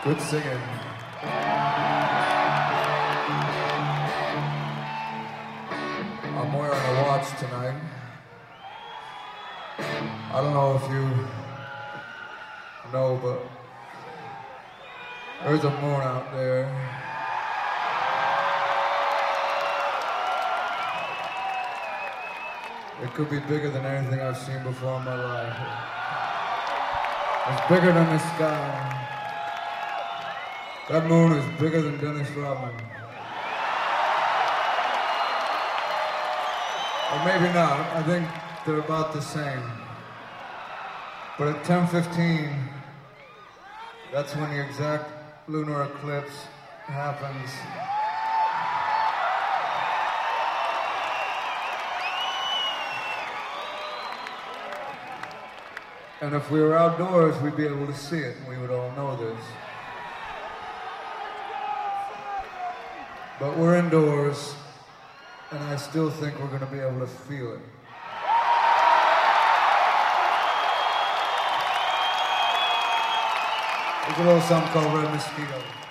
Good singing. I'm wearing a watch tonight. I don't know if you know, but there's a moon out there. It could be bigger than anything I've seen before in my life. It's bigger than the sky. That moon is bigger than Dennis Rodman. Or maybe not. I think they're about the same. But at 10:15, that's when the exact lunar eclipse happens. And if we were outdoors, we'd be able to see it, and we would all know this. But we're indoors, and I still think we're going to be able to feel it. There's a little something called Red Mosquito.